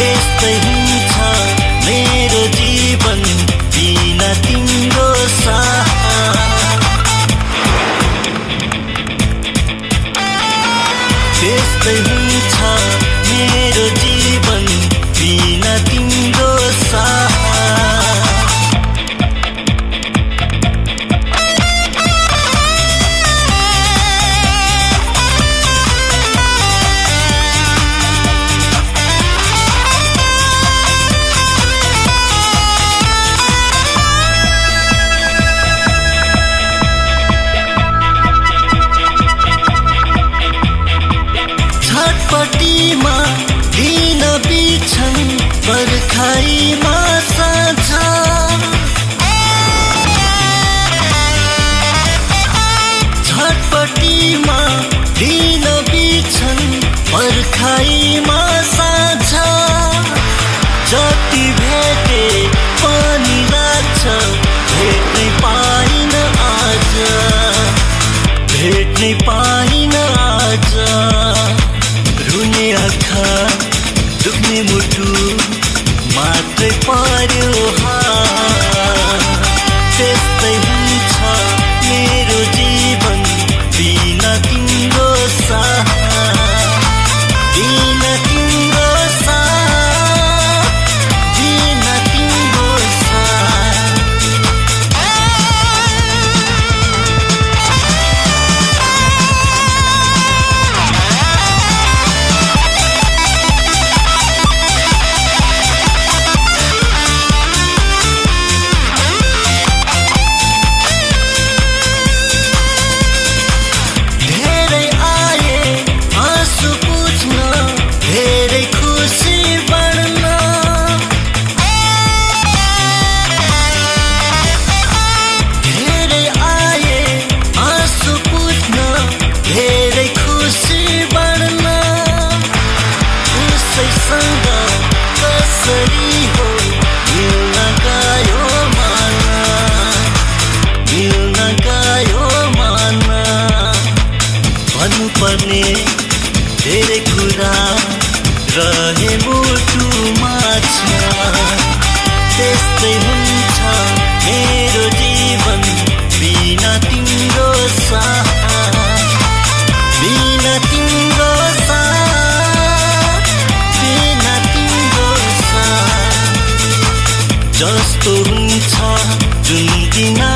त्यस्तै हुन्छ मेरो जीवन बिना तिम्रो साथ। त्यस्तै हुन्छ मेरो जीवन बिना तिम्रो साथ। छटपटीमा दिन बिछन् पर्खाइमा साँझ। छटपटीमा दिन बिछन् पर्खाइमा साँझ। जति भेटे पनि लाग्छ भेट्नै पाइन आज, भेट्नै पाइन आज। रुने आँखा दुख्ने मुटु मात्रै पर्यो हात। त्यस्तै हुन्छ मेरो जीवन बिना तिम्रो साथ, बिना तिम्रो साथ, बिना तिम्रो साथ। कसरी हो मिल्न गयो मन, मिल्न गयो मन। भन्नुपर्ने धेरै कुरा रहे मुटुमा छ। त्यस्तै हुन्छ मेरो जीवन बिना तिम्रो साथ, बिना तिम्रो साथ, बिना तिम्रो साथ। जस्तो हुन्छ जुन दिन